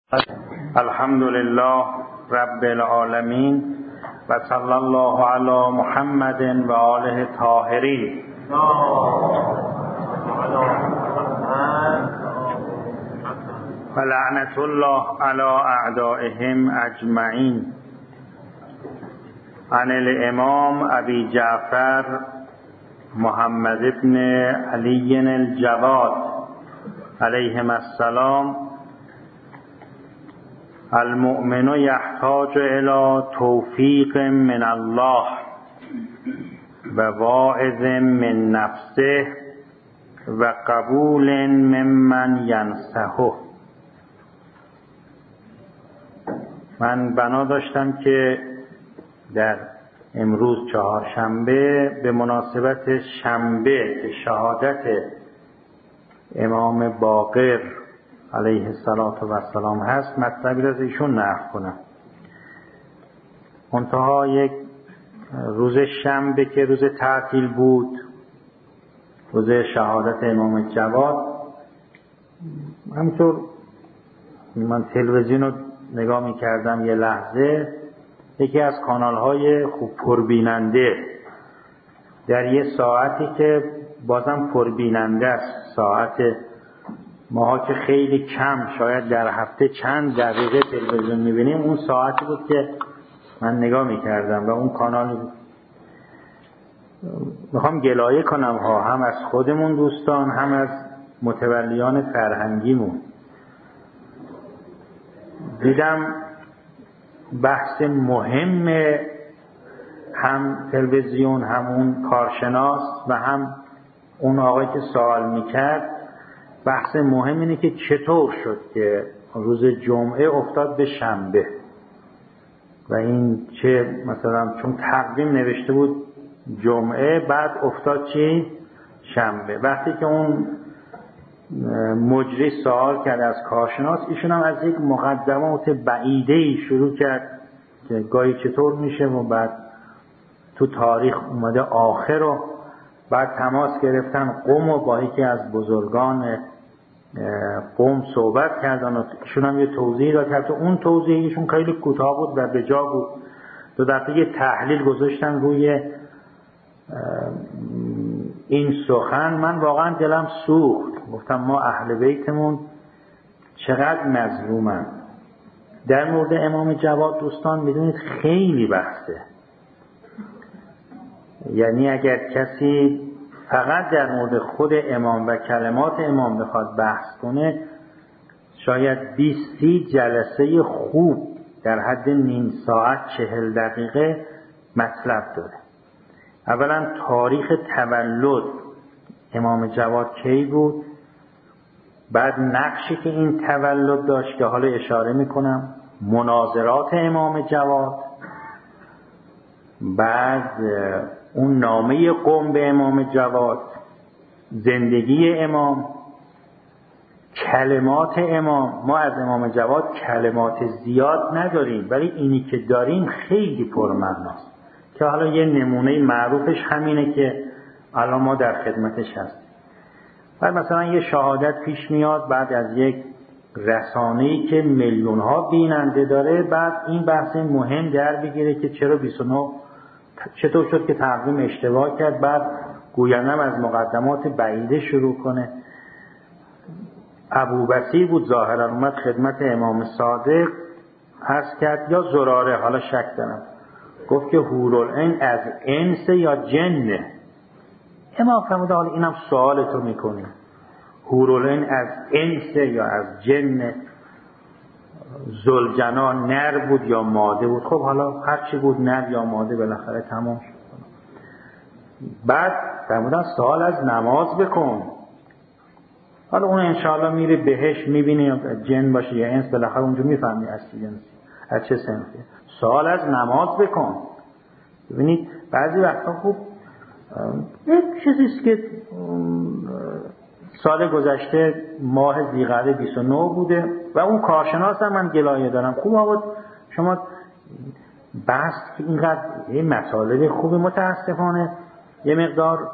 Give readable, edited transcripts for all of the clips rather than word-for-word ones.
الحمد لله رب العالمین و صلی الله علی محمد و آله الطاهرین و لعنت الله علی اعدائهم اجمعین. عن الامام ابی جعفر محمد ابن علی الجواد علیهم السلام: المؤمن یحتاج الی توفیق من الله و واعظ من نفسه و قبول ممن ینصحه. من بنا داشتم که در امروز چهارشنبه به مناسبت شنبه که شهادت امام باقر علیه السلام هست مطلبی را از ایشون نقل کنم. منتها یک روز شنبه که روز تعطیل بود، روز شهادت امام جواد، همینطور من تلویزیون رو نگاه می‌کردم، یه لحظه یکی از کانال‌های خوب پربیننده در یه ساعتی که بازم پربیننده است، ساعت ماها که خیلی کم شاید در هفته چند دقیقه تلویزیون می‌بینیم، اون ساعتی بود که من نگاه می‌کردم و اون کانال میخوام گلایه کنم هم از خودمون دوستان، هم از متولیان فرهنگیمون. دیدم بحث مهم هم تلویزیون، هم اون کارشناس و هم اون آقای که سوال میکرد، بحث مهم اینه که چطور شد که روز جمعه افتاد به شنبه و این چه مثلا چون تقویم نوشته بود جمعه، بعد افتاد چی؟ شنبه. وقتی که اون مجری سوال کرد از کارشناس، ایشون هم از یک مقدمات بعیده‌ای شروع کرد که گاهی چطور میشه و بعد تو تاریخ اومده آخر و بعد تماس گرفتن قم و با یکی از بزرگان قم صحبت کردن و ایشون هم یه توضیح داد. حتی اون توضیحشون خیلی کوتاه بود و به جا بود. دو دفعه یه تحلیل گذاشتن روی این سخن. من واقعا دلم سوخت، گفتم ما اهل بیتمون چقدر مظلومن. در مورد امام جواد دوستان میدونید خیلی بحثه، یعنی اگر کسی فقط در مورد خود امام و کلمات امام بخواد بحث کنه، شاید 20-30 جلسه خوب در حد نیم ساعت 40 دقیقه مطلب داره. اولا تاریخ تولد امام جواد کی بود، بعد نقشی که این تولد داشت که حالا اشاره میکنم، مناظرات امام جواد، بعد اون نامه قم به امام جواد، زندگی امام، کلمات امام. ما از امام جواد کلمات زیاد نداریم، ولی اینی که داریم خیلی پرمعناست که حالا یه نمونه معروفش همینه که الان ما در خدمتش هستیم. بعد مثلا یه شهادت پیش میاد بعد از یک رسانه‌ای که میلیون ها بیننده داره، بعد این بحث مهم در بگیره که چرا 29 چطور شد که تقویم اشتباه کرد، بعد گویندم از مقدمات بعیده شروع کنه. ابوبصیر بود ظاهرا، اومد خدمت امام صادق عرض کرد، یا زراره، حالا شک دارم، گفت که حورالعین از انس یا جنه. امام فرمود حالا اینم سوالتو میکنی، حورالعین از انس یا از جنه؟ ذوالجناح نر بود یا ماده بود؟ خب حالا هرچی بود، نر یا ماده، بالاخره تمام شد. بعد فرمودن سوال از نماز بکن. حالا اون انشاءالله میره بهش، میبینی جن باشه یا انس، بالاخره اونجا میفهمی اصلی جنسی از چه سنفیه. سوال از نماز بکن. ببینید بعضی وقتا خوب یک چیزیست که سال گذشته ماه ذی‌قعده 29 بوده و اون کارشناس هم من گلایه دارم. خوب آقا شما بحث که اینقدر یه مطالب خوبه، متاسفانه یه مقدار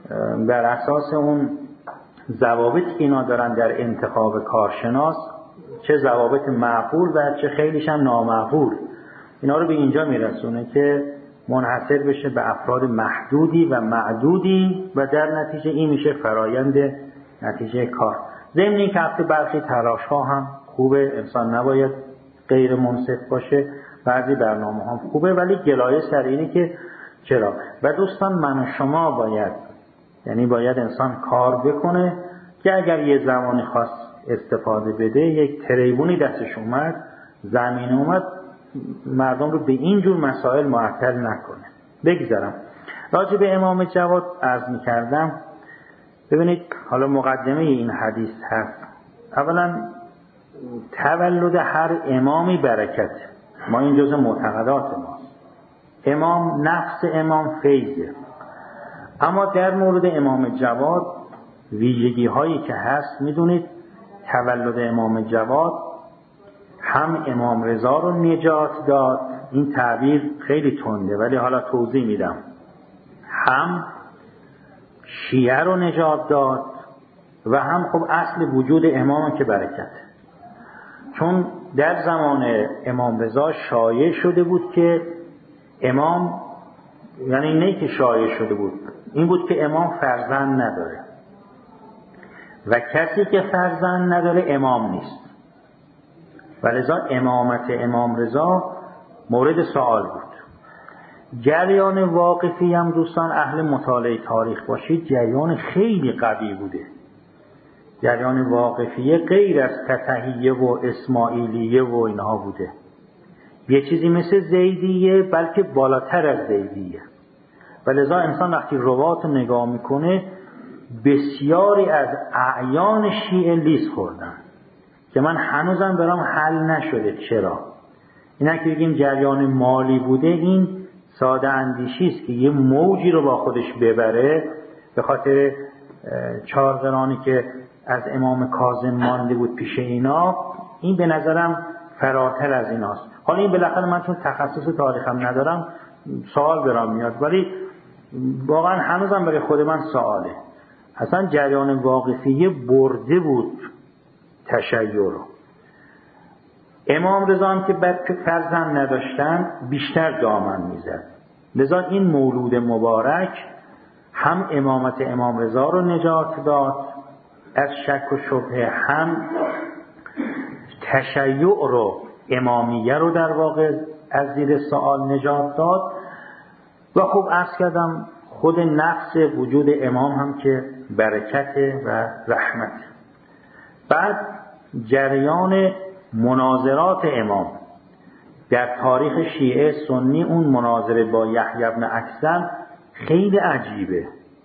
بر اساس اون ضوابطی که اینا دارن در انتخاب کارشناس چه ضوابط معقول و چه خیلیش هم نامعقول. اینا رو به اینجا میرسونه که منحصر بشه به افراد محدودی و معدودی و در نتیجه این میشه فرایند نتیجه کار. ضمن این که البته برخی تلاش ها هم خوبه، انسان نباید غیر منصف باشه، بعضی برنامه هم خوبه، ولی گلایه سر اینه که چرا. و دوستان من و شما باید انسان کار بکنه که اگر یه زمانی خواست استفاده بده، یک تریبونی دستش اومد، زمین اومد، مردم رو به این جور مسائل معطل نکنه. بگذارم راجع به امام جواد عرض می‌کردم. ببینید حالا مقدمه این حدیث هست. اولا تولد هر امامی برکت، ما این جزء معتقدات ماست. امام، نفس امام فیضه. اما در مورد امام جواد ویژگی هایی که هست، میدونید تولد امام جواد هم امام رضا رو نجات داد، این تعبیر خیلی تنده ولی حالا توضیح میدم، هم شیعه رو نجات داد و هم خب اصل وجود امام که برکت. چون در زمان امام رضا شایع شده بود که امام، یعنی نه که شایع شده بود، این بود که امام فرزند نداره و کسی که فرزند نداره امام نیست، ولذا امامت امام رضا مورد سوال بود. جریان واقفی هم دوستان اهل مطالعه تاریخ باشید، جریان خیلی قوی بوده. جریان واقفیه غیر از تتحیه و اسماعیلیه و اینها بوده، یه چیزی مثل زیدیه بلکه بالاتر از زیدیه. ولذا انسان وقتی روات نگاه میکنه، بسیاری از اعیان شیعه لیز خوردن که من هنوزم برام حل نشده چرا. اینا که بگیم جریان مالی بوده، این ساده اندیشی است که یه موجی رو با خودش ببره، به خاطر 4 قرانی که از امام کاظم مانده بود پیش اینا. این به نظرم فراتر از ایناست. حالا این بالاخره من چون تخصص تاریخم ندارم سوال برام میاد، ولی واقعا هنوزم برای خود من سواله. اصلا جریان واقفیه برده بود تشیع رو. امام رضا هم که فرزند نداشتن بیشتر دامن میزد. لذا این مولود مبارک هم امامت امام رضا رو نجات داد از شک و شبهه، هم تشیع رو، امامیه رو در واقع از زیر سوال نجات داد. و خب عرض کردم خود نفس وجود امام هم که برکت و رحمت. بعد جریان مناظرات امام در تاریخ شیعه سنی، اون مناظره با یحیی بن اکثر خیلی عجیبه.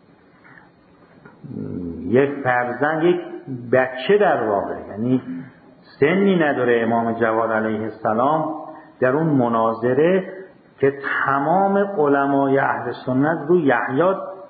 یک فرزند، یک بچه در واقع، یعنی سنی نداره امام جواد علیه السلام، در اون مناظره که تمام علمای اهل سنت رو یحیی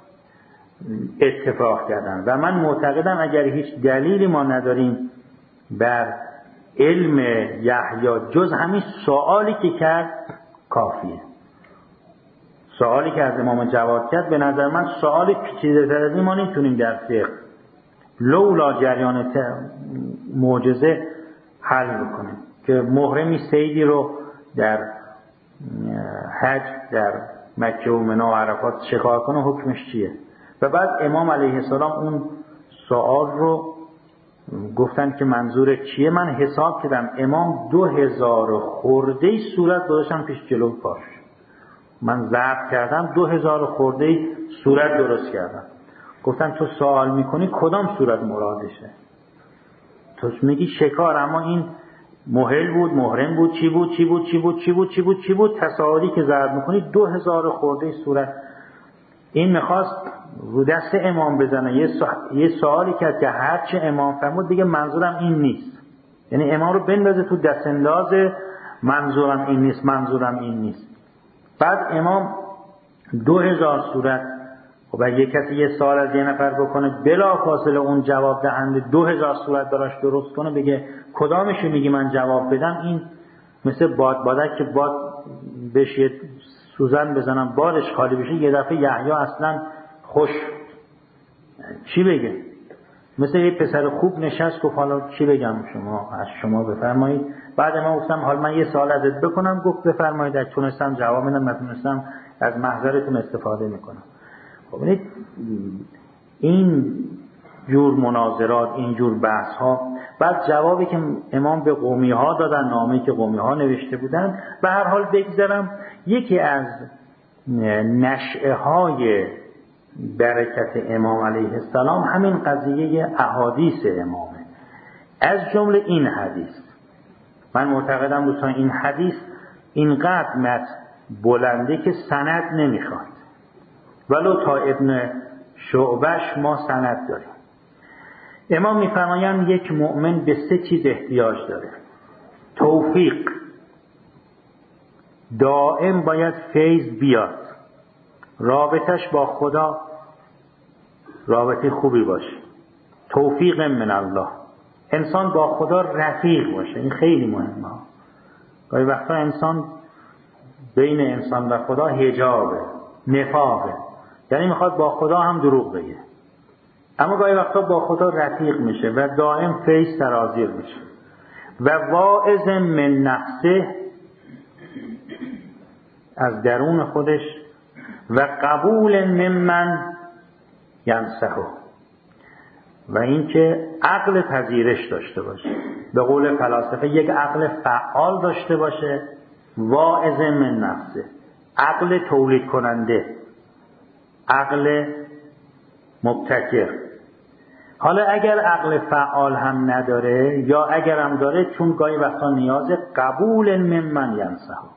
اتفاق کردن. و من معتقدم اگر هیچ دلیلی ما نداریم بر علم یحیی جز همین سوالی که کرد کافیه. سوالی که از امام جواد کرد به نظر من سوال پیچیده‌تر از این ما نمیتونیم در فقه لولا جریان معجزه حل بکنیم که محرمی صیدی رو در حج در مکه و منی و عرفات شکار کنه حکمش چیه. و بعد امام علیه السلام اون سوال رو گفتن که منظور چیه. من حساب کردم امام 2000 خورده صورت داشتن پیش جلو پاش. من ضبط کردم 2000 خورده صورت درست کردم. گفتن تو سوال میکنی کدام صورت مرادشه؟ تو میگی شکار، اما این محل بود، محرم بود، چی بود چی بود چی بود چی بود چی بود چی بود، تصاویری که ضبط میکنی 2000 خورده صورت. این میخواست رو دست امام بزنه. یه سوالی کرد که هرچه امام فرمود دیگه منظورم این نیست، یعنی امام رو بندازه تو دست انداز منظورم این نیست، منظورم این نیست. بعد امام 2000 صورت. خب اگه یک کسی یه سوال از یه نفر بکنه بلا فاصله اون جواب دهنده 2000 صورت دراش درست کنه، بگه کدامشو میگی من جواب بدم، این مثل بادک که باد بهش یه سوزن بزنم بادش خالی بشه. یه دفعه یحیی اصلا خوش چی بگه؟ مثل یه پسر خوب نشست گفت حالا چی بگم شما از شما بفرمایید. بعد ما گفتم حالا من یه سوال ازت بکنم، گفت بفرمایید، اگه تونستم جواب بدم، نتونستم از محضرتون استفاده میکنم. خب این جور مناظرات، این جور بحث ها، بعد جوابی که امام به قومی ها دادن، نامه‌ای که قومی ها نوشته بودن، به هر حال بگذارم یکی از نشأه های برکت امام علیه السلام همین قضیه احادیث امامه، از جمله این حدیث. من معتقدم دوستان این حدیث اینقدر متن بلنده که سند نمیخواد، ولو تا ابن شعبش ما سند داریم. امام میفرمایند یک مؤمن به 3 چیز احتیاج داره: توفیق، دائم باید فیض بیاد، رابطش با خدا رابطه خوبی باشه، توفیق من الله، انسان با خدا رفیق باشه. این خیلی مهمه. گاهی وقتا انسان بین انسان و خدا حجابه، نفاقه، یعنی میخواد با خدا هم دروغ بگه، اما گاهی وقتا با خدا رفیق میشه و دائم فیض سرازیر میشه. و واعظ من نفسه، از درون خودش، و قبول ممن ینصحه، و این که عقل پذیرش داشته باشه. به قول فلاسفه یک عقل فعال داشته باشه. واعظ من نفسه، عقل تولید کننده، عقل مبتکر. حالا اگر عقل فعال هم نداره یا اگر هم داره، چون گاهی وقتا نیاز قبول ممن ینصحه،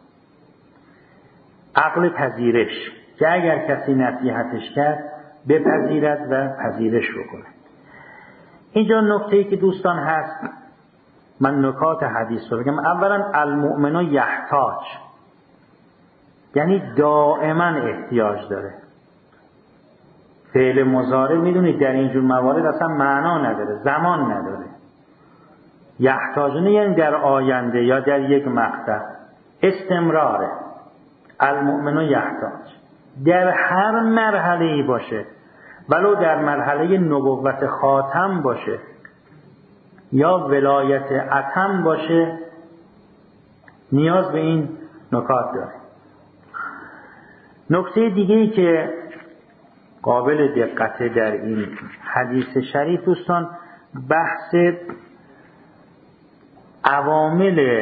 عقل پذیرش، که اگر کسی نصیحتش کرد بپذیرد و پذیرش بکنه. اینجا نکته‌ای که دوستان هست، من نکات حدیث رو بگم. اولا المؤمن یحتاج، یعنی دائما احتیاج داره. فعل مضارع میدونید در اینجور موارد اصلا معنا نداره، زمان نداره. یحتاج یعنی در آینده یا در یک مقطع، استمراره. المؤمن یحتاج در هر مرحله‌ای باشه، ولو در مرحله نبوت خاتم باشه یا ولایت اتم باشه، نیاز به این نکات داره. نکته دیگه‌ای که قابل دقته در این حدیث شریف دوستان، بحث عوامل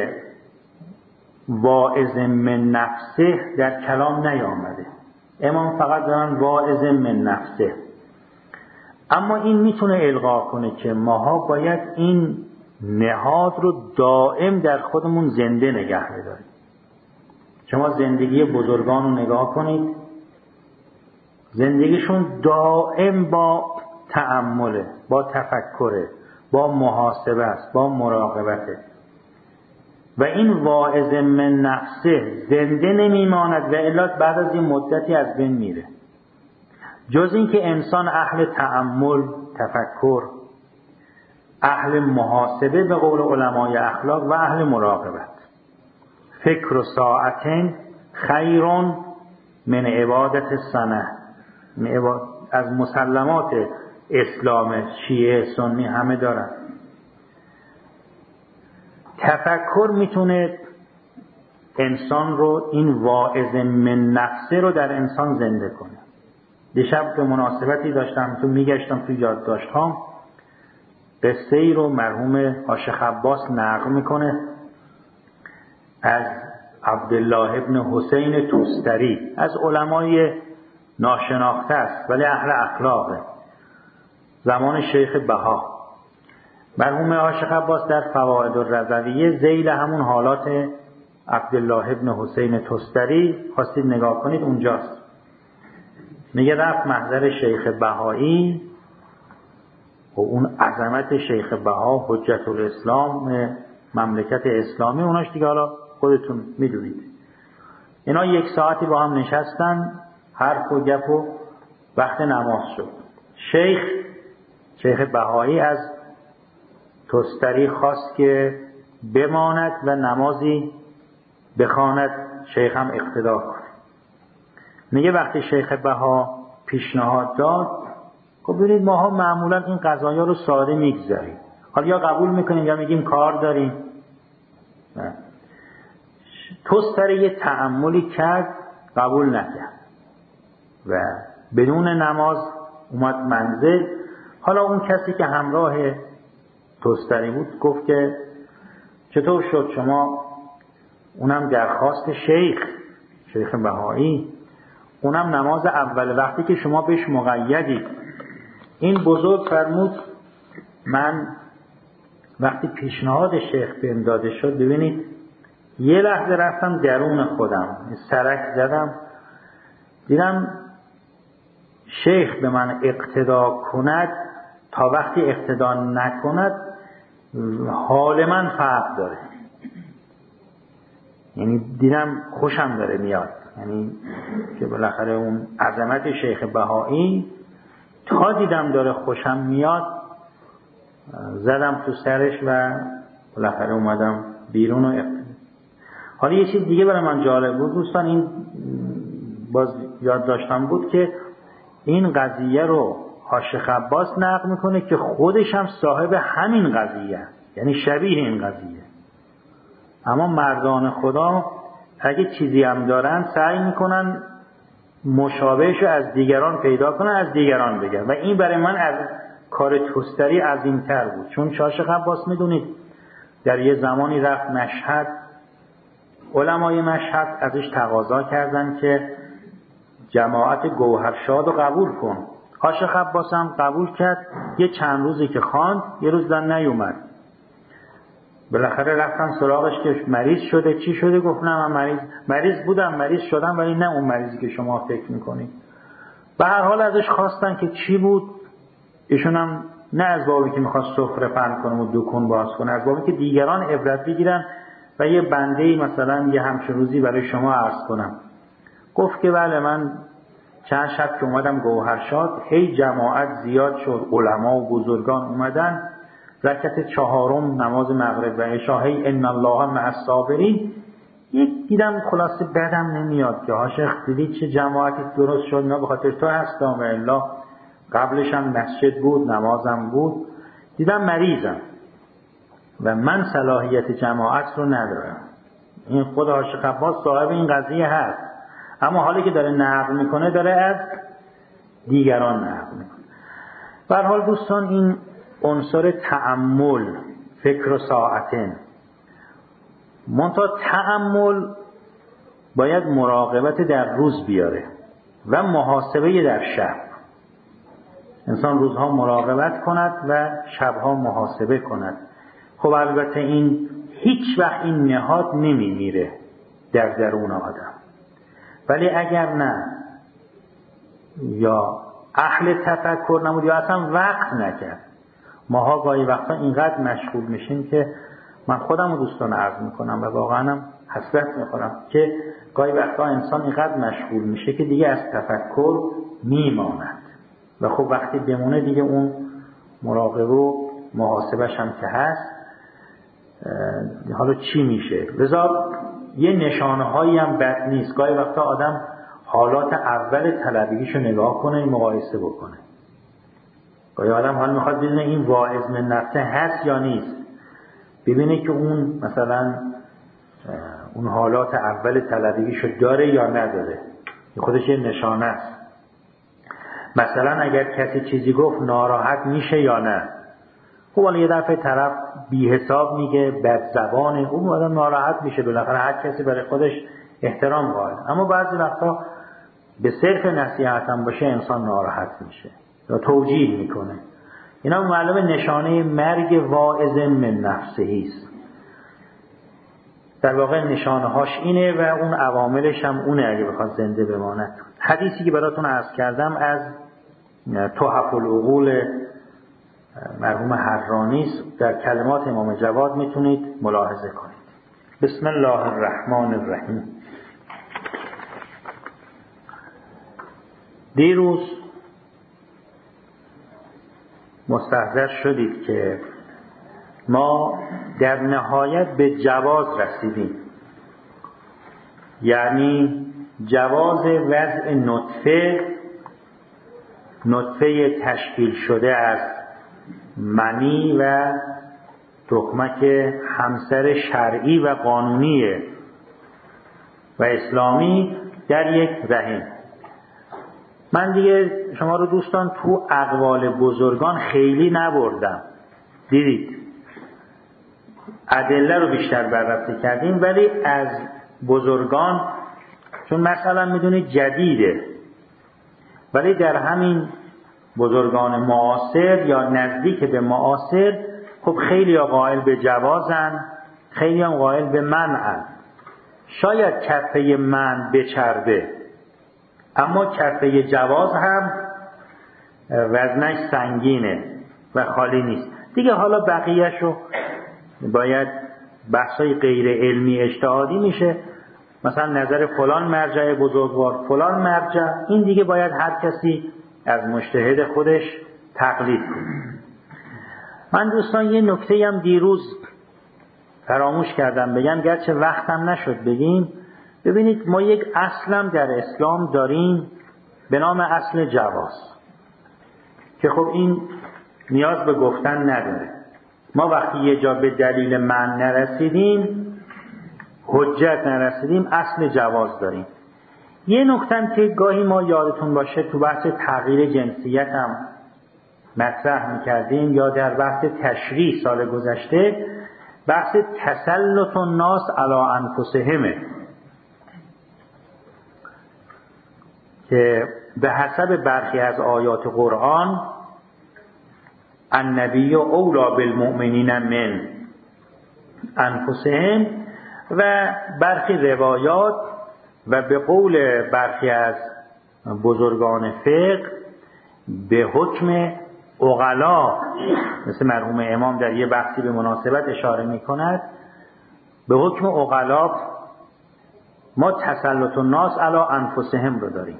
واعظ من نفسه در کلام نیامده. امام فقط دارن واعظ من نفسه، اما این میتونه القا کنه که ماها باید این نهاد رو دائم در خودمون زنده نگه بداریم. شما زندگی بزرگان رو نگاه کنید، زندگیشون دائم با تأمله، با تفکره، با محاسبه است، با مراقبته. و این واعظ من نفسه زنده نمیماند و الا بعد از این مدتی از بین میره، جز این که انسان اهل تأمل، تفکر، اهل محاسبه به قول علمای اخلاق و اهل مراقبت. فکر و ساعتین خیرون من عبادت سنه، از مسلمات اسلام شیعه سنی همه دارن. تفکر میتونه انسان رو، این واعظ من نفسه رو در انسان زنده کنه. دیشب به مناسبتی داشتم تو میگشتم تو یادداشت هام، قصه ای رو مرحوم عاشق عباس نقل میکنه از عبدالله ابن حسین توستری، از علمای ناشناخته است ولی اهل اخلاقه، زمان شیخ بها. مرحوم عاشق عباس در فوائد الرضویه ذیل همون حالات عبدالله ابن حسین توستری، خواستید نگاه کنید اونجاست. میگه رفت محضر شیخ بهایی و اون عظمت شیخ بها، حجت الاسلام، مملکت اسلامی، اوناش دیگه حالا خودتون میدونید. اینا 1 ساعتی با هم نشستن، حرف و گپ و وقت نماز شد. شیخ بهایی از توستری خواست که بماند و نمازی بخواند، شیخ هم اقتدا کنه. میگه وقتی شیخ بها پیشنهاد داد، خب ببینید ماها معمولا این قضایا رو ساده میگذاریم، حالا یا قبول میکنیم یا میگیم کار داریم. نه. توستر یه تأملی کرد قبول نکرد و بدون نماز اومد منزل. حالا اون کسی که همراه توستری بود گفت که چطور شد شما، اونم درخواست شیخ بهایی، اونم نماز اول وقتی که شما بهش مقیدید. این بزرگ فرمود من وقتی پیشنهاد شیخ بهم داده شد، ببینید یه لحظه رفتم درون خودم سرک زدم، دیدم شیخ به من اقتدا کند تا وقتی اقتدا نکند حال من فرق داره. یعنی دیدم خوشم داره میاد، یعنی که بالاخره اون عظمت شیخ بهایی تا دیدم داره خوشم میاد زدم تو سرش و بالاخره اومدم بیرون و حالا یه چیز دیگه برای من جالب بود دوستان، این باز یاد داشتم بود که این قضیه رو حاشیه عباس نقل میکنه که خودش هم صاحب همین قضیه، یعنی شبیه این قضیه. اما مردان خدا اگه چیزی هم دارن سعی میکنن مشابهش رو از دیگران پیدا کنن، از دیگران بگن و این برای من از کار توستری عظیم‌تر بود. چون حاشیه عباس میدونید در یه زمانی رفت مشهد، علمای مشهد ازش تقاضا کردن که جماعت گوهرشاد رو قبول کن. حاشیه عباس هم قبول کرد. یه چند روزی که خواند یه روز دن نیومد. بالاخره رفتن سراغش که مریض شده، چی شده؟ گفت نه من مریض بودم، مریض شدم، ولی نه اون مریضی که شما فکر میکنید. به هر حال ازش خواستن که چی بود. ایشون هم نه از بابی که میخواست سفره پهن کنه و دکون باز کنه، از بابی که دیگران عبرت بگیرن و یه بنده‌ای مثلا یه همچین روزی برای شما عرض کنم. گفت که بله من چند شب که اومدم گوهرشاد هی جماعت زیاد شد، علما و بزرگان اومدن، رکعت چهارم نماز مغرب و عشا هی ان الله مع الصابرین، یک دیدم خلاصه بدم نمیاد که حاشیه دیدید چه جماعتی درست شد، نه به خاطر تو هستم و الا قبلش هم مسجد بود نمازم بود، دیدم مریضم و من صلاحیت جماعت رو ندارم. این خود حاشیه عباس صاحب این قضیه هست، اما حالی که داره نقل میکنه داره از دیگران نقل میکنه. به هر حال دوستان این عنصر تأمل، فکر و ساعتن، منتها تأمل باید مراقبت در روز بیاره و محاسبه در شب. انسان روزها مراقبت کند و شبها محاسبه کند. خب البته این هیچ وقت این نهاد نمیمیره در درون آدم، ولی اگر نه یا اهل تفکر نمود یا اصلا وقت نکرد، ماها گاهی وقتا اینقدر مشغول میشیم که من خودم رو دوستان عرض میکنم و واقعا هم حسرت میخورم که گاهی وقتا انسان اینقدر مشغول میشه که دیگه از تفکر میماند و خب وقتی بمونه دیگه اون مراقبه و محاسبش هم که هست حالا چی میشه. لذا یه نشانه هایی هم بد نیست، گاهی وقتا آدم حالات اول طلبگیشو نگاه کنه مقایسه بکنه. گاهی آدم حال میخواد ببینه این واعظ من نفسه هست یا نیست، ببینه که اون مثلا اون حالات اول طلبگیشو داره یا نداره، خودش یه نشانه است. مثلا اگر کسی چیزی گفت ناراحت میشه یا نه. خب حالا یه دفعه طرف بی حساب میگه، بد زبانه، اون آدم ناراحت میشه، بالاخره هر کسی برای خودش احترام قائل. اما بعضی وقتا به صرف نصیحت هم باشه انسان ناراحت میشه یا توجیه میکنه. اینا معلومه نشانه مرگ واعظ من نفسه است. در واقع نشانه هاش اینه و اون عواملش هم اونه اگه بخواد زنده بماند. حدیثی که براتون عرض کردم از تحف العقول مرحوم حرانی است، در کلمات امام جواد میتونید ملاحظه کنید. بسم الله الرحمن الرحیم. دیروز مستحضر شدید که ما در نهایت به جواز رسیدیم، یعنی جواز وضع نطفه نطفه تشکیل شده از منی و تخمک همسر شرعی و قانونی و اسلامی در یک رحم. من دیگه شما رو دوستان تو اقوال بزرگان خیلی نبردم، دیدید ادله رو بیشتر بررسی کردیم، ولی از بزرگان چون مثلا میدونید جدیده، ولی در همین بزرگان معاصر یا نزدیک به معاصر خب خیلی ها قائل به جوازن، خیلی هم قائل به منعن. شاید کفه منع بچربه، اما کفه جواز هم وزنش سنگینه و خالی نیست دیگه. حالا بقیهشو باید بحثای غیر علمی اجتهادی میشه، مثلا نظر فلان مرجع بزرگوار، فلان مرجع، این دیگه باید هر کسی از مجتهد خودش تقلید کنه. من دوستان یه نکته هم دیروز فراموش کردم بگم، گرچه وقتم نشد بگیم. ببینید ما یک اصلم در اسلام داریم به نام اصل جواز که خب این نیاز به گفتن نداره. ما وقتی یه جا به دلیل منع نرسیدیم، حجت نرسیدیم، اصل جواز داریم. یه نکته که گاهی ما یادتون باشه تو بحث تغییر جنسیت هم مطرح میکردیم یا در بحث تشریع سال گذشته، بحث تسلط الناس علی انفسهم که به حسب برخی از آیات قرآن النبی اولی بالمؤمنین من انفسهم و برخی روایات و به قول برخی از بزرگان فقه به حکم عقلا، مثل مرحوم امام در یه بحثی به مناسبت اشاره می کند، به حکم عقلا ما تسلط الناس علی انفسهم رو داریم.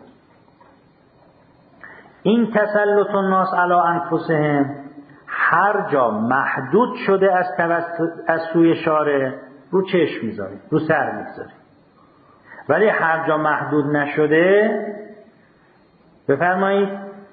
این تسلط الناس علی انفسهم هر جا محدود شده از سوی شارع رو چشم میذاریم، رو سر میذاریم، ولی هر جا محدود نشده بفرمایید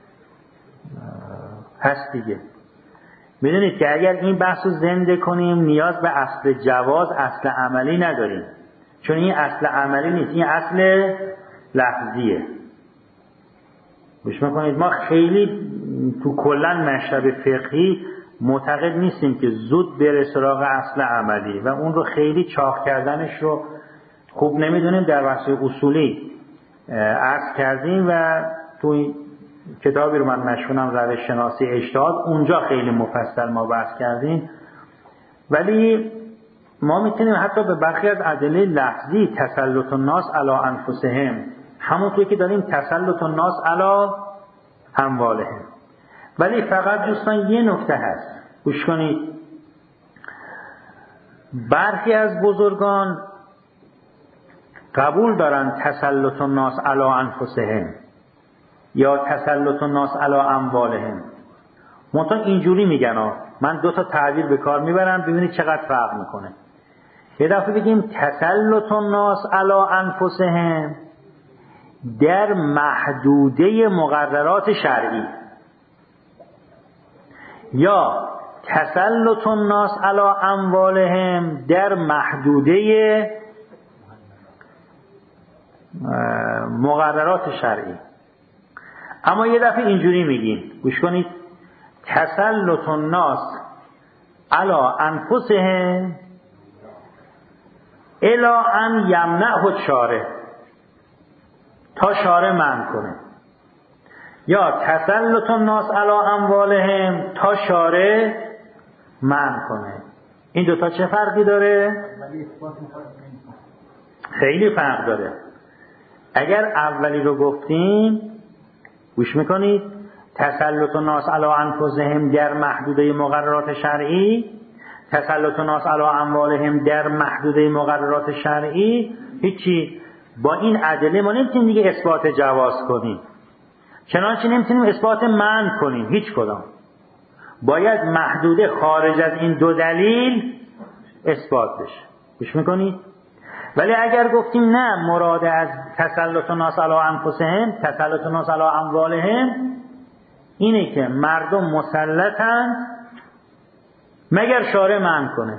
هست دیگه. میدونید که اگر این بحث رو زنده کنیم نیاز به اصل جواز، اصل عملی نداریم، چون این اصل عملی نیست، این اصل لفظیه. گوش میکنید ما خیلی تو کلن مشرب فقهی معتقد نیستیم که زود بره سراغ اصل عملی و اون رو خیلی چاق کردنش رو خوب نمیدونیم. در بحث اصولی عرض کردیم و تو کتابی رو من مشهورم روش شناسی اجتهاد، اونجا خیلی مفصل ما بحث کردیم. ولی ما میتونیم حتی به برخی از ادله لفظی تسلط الناس علی انفسهم، همونطور که داریم تسلط الناس علی اموالهم. ولی فقط دوستان یه نکته هست، گوش کنید. برخی از بزرگان قبول دارن تسلط الناس علی انفسهم یا تسلط الناس علی اموالهم، منتها اینجوری میگن من دو تا تعبیر به کار میبرم ببینید چقدر فرق میکنه. یه دفعه بگیم تسلط الناس علی انفسهم در محدوده مقررات شرعی، یا تسلط الناس علی اموالهم در محدوده مقررات شرعی. اما یه دفعه اینجوری میگیم، گوش کنید، تسلط الناس علی انفسهم الی ان یمنعه الشارع، تا شارع منع کنه، یا تسلط الناس علی اموالهم تا شارع منع کنه. این دوتا چه فرقی داره؟ خیلی فرق داره. اگر اولی رو گفتیم، گوش میکنید، تسلط الناس علی انفسهم در محدوده مقررات شرعی، تسلط الناس علی اموالهم در محدوده مقررات شرعی، هیچی. با این ادله ما نمیتونیم دیگه اثبات جواز کنیم، چنانچه نمیتونیم اثبات منع کنیم، هیچ کدام. باید محدوده خارج از این دو دلیل اثبات بشه. گوش میکنید؟ ولی اگر گفتیم نه، مراد از تسلط الناس علی انفسهم تسلط الناس علی اموالهم، اینه که مردم مسلطن مگر شارع منع کنه.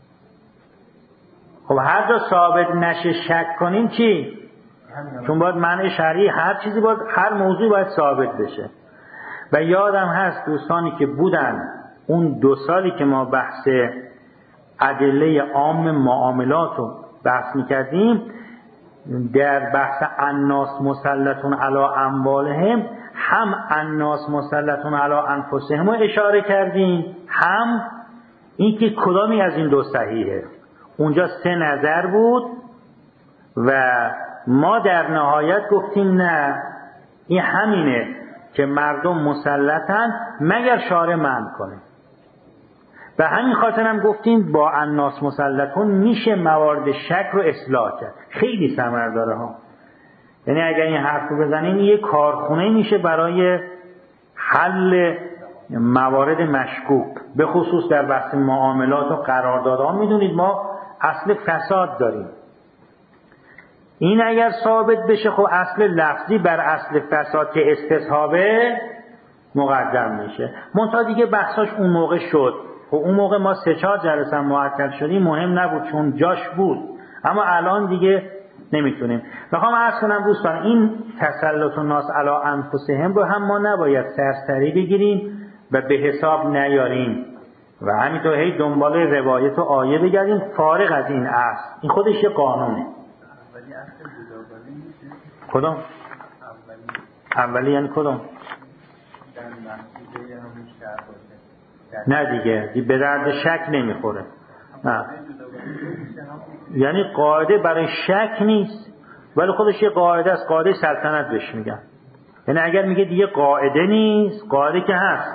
خب هر جا ثابت نشه شک کنیم چی؟ چون باید منع شرعی هر چیزی باید، هر موضوع باید ثابت بشه. و یادم هست دوستانی که بودن اون 2 سالی که ما بحث ادله عام معاملات رو بحث میکردیم، در بحث الناس مسلطون علی اموالهم هم الناس مسلطون علی انفسهم رو اشاره کردیم، هم این که کدامی از این 2 صحیحه. اونجا 3 نظر بود و ما در نهایت گفتیم نه، این همینه که مردم مسلطن مگر شارع منع کنه. و همین خاطر هم گفتیم با الناس مسلطون میشه موارد شک رو اصلاح کرد. خیلی ثمر داره ها. یعنی اگر این حرف رو بزنیم یه کارخونه میشه برای حل موارد مشکوک، به خصوص در بحث معاملات و قراردادها. میدونید ما اصل فساد داریم. این اگر ثابت بشه خب اصل لفظی بر اصل فساد که استصحابه مقدم میشه. منتها دیگه بحثاش اون موقع شد. خب اون موقع ما 3-4 جلسه معطل شدیم، مهم نبود چون جاش بود. اما الان دیگه نمیتونیم. میخوام عرض کنم دوستان این تسلط الناس علی انفسهم رو هم ما نباید سرسری بگیریم و به حساب نیاریم و همینطور هی دنبال روایت و آیه بگردیم فارغ از این اصل. این خودش یه قانونه. کدوم؟ اولی یعنی کدوم؟ نه دیگه به درد شک نمیخوره. نه یعنی قاعده برای شک نیست ولی خودش یه قاعده است. قاعده سلطنت بهش میگن. یعنی اگر میگه دیگه قاعده نیست، قاعده که هست.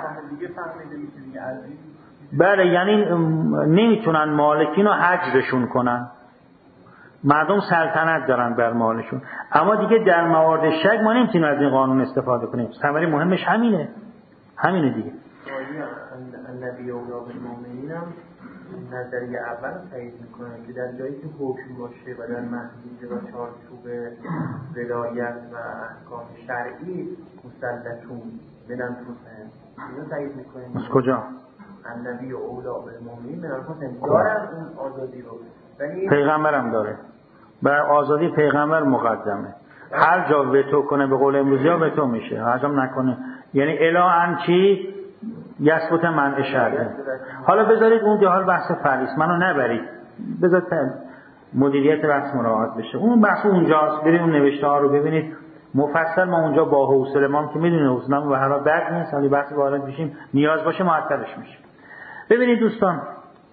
بله یعنی نمیتونن مالکین رو حجرشون کنن. مردم سلطنت دارن بر مالشون. اما دیگه در موارد شک ما نمیتونیم از این قانون استفاده کنیم. ثمره مهمش همینه دیگه. النبی اولا بالمؤمنین هم نظریه اول تایید میکنن که در جایی که حکم باشه و در محدوده و چارچوب ولایت و احکام شرعی مسلطون بدن توسن اینو تایید میکنن. از کجا؟ النبی اولا بالمؤمنین بدن توسن دارن اون آزادی رو. پیغمبرم داره. بر آزادی پیغمبر مقدمه. هر جا وتو کنه به قول امروزی ها وتو میشه، هر جا نکنه یعنی الا چی یثبت منع شرعی. حالا بذارید اون حال بحث فریض منو نبرید، بذارید مدیریت بحث مراعات بشه. اون بحث اونجاست، برید اون نوشته ها رو ببینید مفصل. ما اونجا با حوصله ما که میدونید حوصله‌مون به هر حال بد نیست، ولی بحث وارد بشیم نیاز باشه معطلش میشه. ببینید دوستان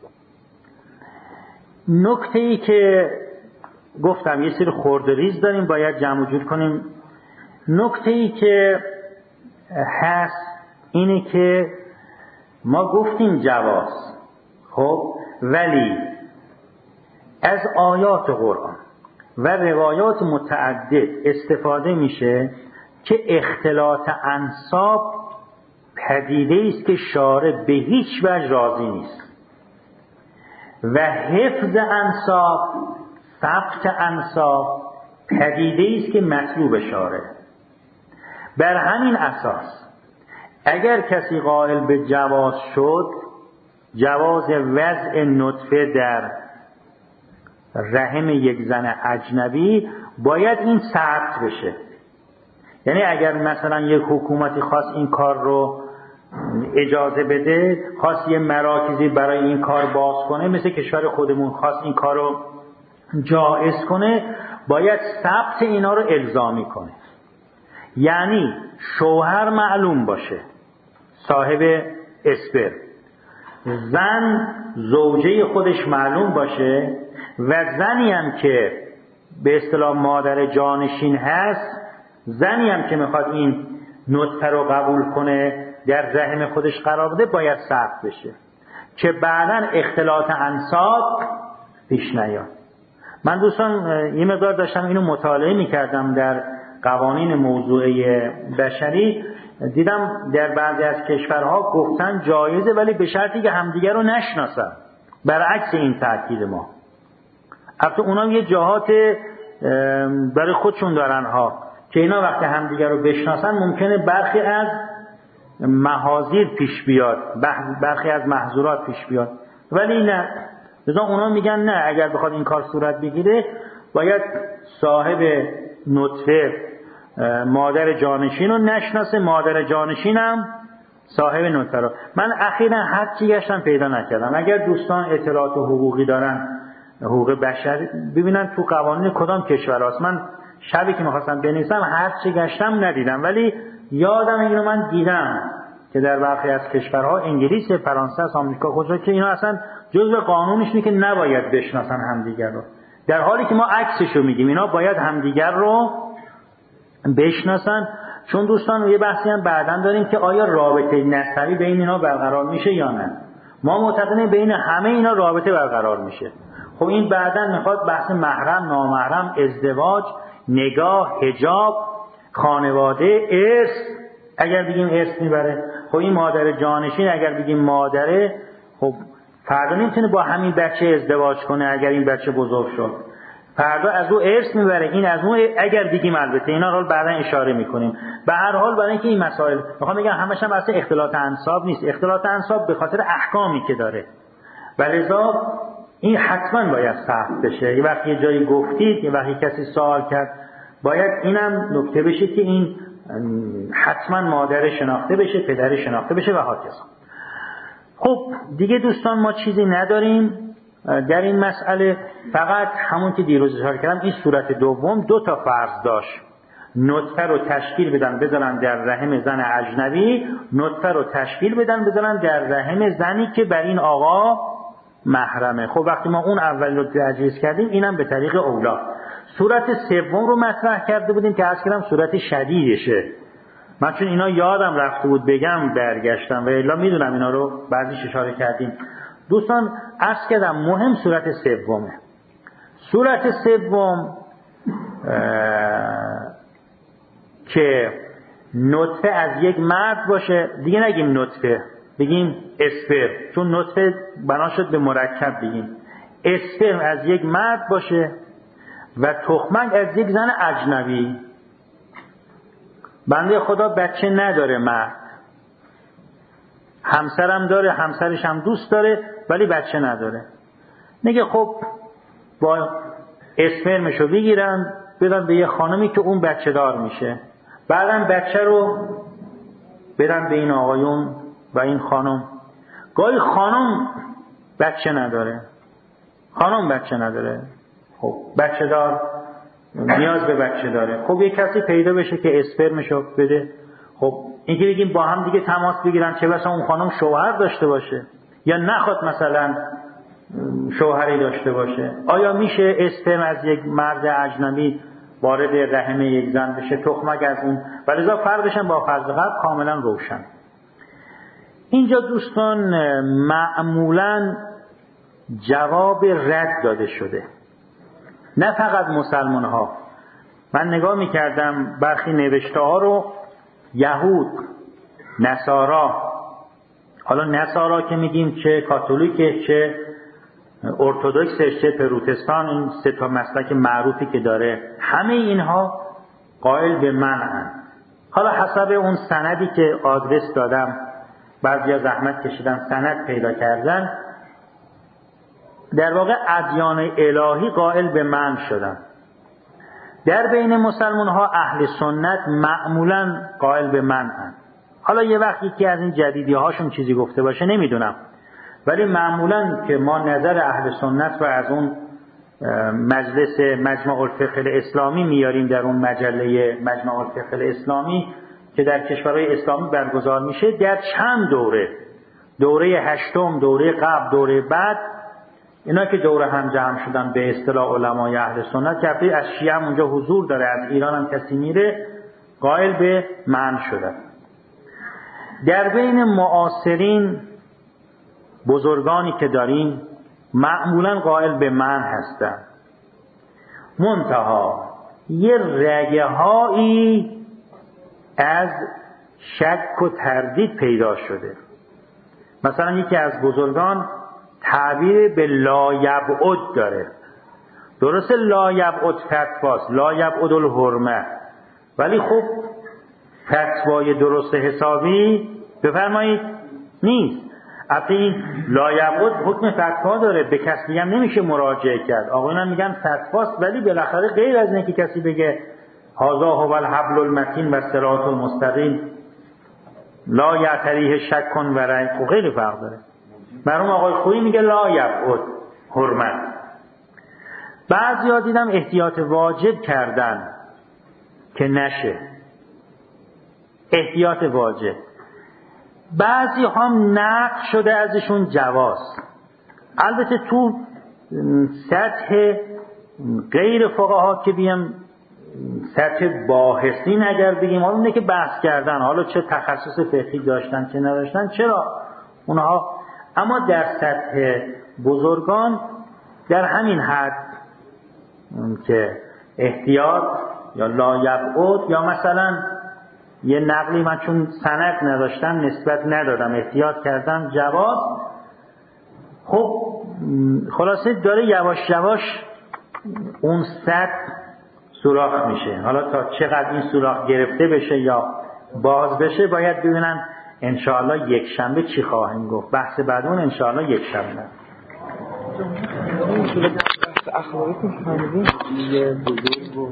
نکته ای که گفتم یه سری خرده ریز داریم باید جمع و جور کنیم. نکته ای که هست اینه که ما گفتیم جواز، خب ولی از آیات قرآن و روایات متعدد استفاده میشه که اختلاط انساب پدیده است که شارع به هیچ وجه راضی نیست و حفظ انساب، ثبت انساب پدیده است که مطلوب شارع. بر همین اساس اگر کسی قائل به جواز شد، جواز وضع نطفه در رحم یک زن اجنبی، باید این ثبت بشه. یعنی اگر مثلا یک حکومتی خواست این کار رو اجازه بده، خواست یه مراکزی برای این کار باز کنه، مثل کشور خودمون خواست این کار رو جایز کنه، باید ثبت اینا رو الزامی کنه. یعنی شوهر معلوم باشه، صاحب اسپر، زن زوجه خودش معلوم باشه و زنی هم که به اصطلاح مادر جانشین هست، زنی هم که میخواد این نطفه رو قبول کنه در رحم خودش قرار بده، باید ثبت بشه که بعداً اختلاط انساب پیش نیاد. من دوستان یه مقدار داشتم اینو مطالعه میکردم در قوانین موضوعی بشری، دیدم در بعضی از کشورها گفتن جایزه ولی به شرطی که همدیگر رو نشناسن، برعکس این تاکید ما. البته اونا یه جهات برای خودشون دارن ها که اینا وقتی همدیگر رو بشناسن ممکنه برخی از محاذیر پیش بیاد، برخی از محظورات پیش بیاد. ولی نه، مثلا اونا میگن نه، اگر بخواد این کار صورت بگیره باید صاحب نطفه مادر جانشین رو نشناسه، مادر جانشینم صاحب نطفه رو. من اخیراً هر چی گشتم پیدا نکردم. اگر دوستان اطلاعات حقوقی دارن، حقوق بشر، ببینن تو قوانین کدام کشور هست. من شبی که میخواستم بنویسم هر چی گشتم ندیدم، ولی یادم اینو من دیدم که در برخی از کشورها، انگلیس، فرانسه، آمریکا، کجا که اینا اصلا جزء قانونش اینه که نباید بشناسن همدیگر رو، در حالی که ما عکسشو میگیم اینا باید همدیگر رو بشناسن. چون دوستان یه بحثی هم بعداً داریم که آیا رابطه نسبی بین اینا برقرار میشه یا نه. ما معتقدیم بین همه اینا رابطه برقرار میشه. خب این بعداً میخواد بحث محرم، نامحرم، ازدواج، نگاه، حجاب، خانواده، ارث، اگر بگیم ارث میبره. خب این مادر جانشین اگر بگیم مادره، خب فردا نمیتونه با همین بچه ازدواج کنه اگر این بچه بزرگ شد. فردا از او ارث میبره، این از اون، اگر بگیم البته اینا رو بعدا اشاره میکنیم. به هر حال برای اینکه این مسائل میخوام بگم همش هم اصلا اختلاط انساب نیست. اختلاط انساب به خاطر احکامی که داره. ولذا این حتما باید ثبت بشه. یه وقتی یه جایی گفتید، یه وقتی کسی سوال کرد، باید اینم نکته بشه که این حتما مادر شناخته بشه، پدر شناخته بشه و هاکذا. خب دیگه دوستان ما چیزی نداریم در این مسئله. فقط همون که دیروز اشاره کردم، این صورت دوم 2 تا فرض داشت. نطفه رو تشکیل بدن بذارن در رحم زن اجنبی، نطفه رو تشکیل بدن بذارن در رحم زنی که بر این آقا محرمه. خب وقتی ما اون اولی رو تجویز کردیم، اینم به طریق اولا. صورت سوم رو مطرح کرده بودیم که عرض کردم صورت شدیدشه. من چون اینا یادم رفته بود بگم برگشتم و الا میدونم اینا رو بعضیش اشاره کردیم. دوستان عرض کردم مهم صورت سومه. صورت سوم که نطفه از یک مرد باشه، دیگه نگیم نطفه، بگیم اسپرم، چون نطفه بنا شد به مرکب، بگیم اسپرم از یک مرد باشه و تخمک از یک زن اجنبی. بنده خدا بچه نداره مرد، همسرم داره، همسرش هم دوست داره ولی بچه نداره. میگه خب با اسپرمشو بگیرن بدن به یه خانمی که اون بچه دار میشه، بعدم بچه رو بدن به این آقایون و این خانم. گاهی خانم بچه نداره، خانم بچه نداره، خب بچه دار نیاز به بچه داره. خب یه کسی پیدا بشه که اسپرمشو بده. خب اینکه بگیم با هم دیگه تماس بگیرن، چه بسا اون خانم شوهر داشته باشه یا نخواد مثلا شوهری داشته باشه. آیا میشه اسپرم از یک مرد اجنبی وارد رحم یک زن بشه، تخمک از اون؟ ولذا فرقش هم با فرض قبل کاملا روشن. اینجا دوستان معمولا جواب رد داده شده، نه فقط مسلمان ها. من نگاه میکردم برخی نوشته ها رو، یهود، نصارا، حالا نصارا که میگیم چه کاتولیک چه ارتدوکس چه پروتستان، این 3 تا مسلک معروفی که داره، همه اینها قائل به منعن. حالا حسب اون سندی که آدرس دادم، بعضیا زحمت کشیدن سند پیدا کردن، در واقع ادیان الهی قائل به منع شدن. در بین مسلمان ها اهل سنت معمولا قائل به منعن. حالا یه وقتی که از این جدیدی هاشون چیزی گفته باشه نمیدونم، ولی معمولا که ما نظر اهل سنت و از اون مجلس مجمع الفقه الاسلامی میاریم، در اون مجله مجمع الفقه الاسلامی که در کشورهای اسلامی برگزار میشه، در چند دوره 8م، دوره قبل، دوره بعد، اینا که دوره هم جمع شدن به اصطلاح علمای اهل سنت، که از شیعه هم اونجا حضور داره، از ایران هم کسی میره، قائل به منع شدن. در بین معاصرین بزرگانی که داریم معمولا قائل به منع هستن، منتها یه رگه هایی از شک و تردید پیدا شده. مثلا یکی از بزرگان تعبیر به لا یبعد داره. درسته لا یبعد فتواست، لا یبعد الحرمه، ولی خب فتوای درست حسابی بفرمایید نیست. البته این لایبعد حکم فتوا داره، به کسی هم نمیشه مراجعه کرد. آقایون هم میگن فتواست، ولی بالاخره غیر از اینکه کسی بگه هذا هو الحبل المتین و الصراط المستقیم لا یعتریه شک کن و رنگ، خب خیلی فرق داره. مرحوم آقای خویی میگه لایبعد حرمت. بعضیا دیدم احتیاط واجب کردن که نشه، احتیاط واجب. بعضی هم نقل شده ازشون جواز. البته تو سطح غیر فقها که بیم سطح باحثین اگر بگیم، حالا اونه که بحث کردن حالا چه تخصص فقهی داشتن چه نداشتن، چرا اونها، اما در سطح بزرگان در همین حد که احتیاط یا لایبعد، یا مثلا یه نقلی من چون سند نداشتم نسبت ندادم احتیاط کردم جواز. خب خلاصه داره یواش یواش اون سطح سوراخ میشه. حالا تا چقدر این سوراخ گرفته بشه یا باز بشه باید ببینن انشاءالله یک شنبه چی خواهیم گفت. بحث بعدون انشاءالله یک شنبه. اخلاقی که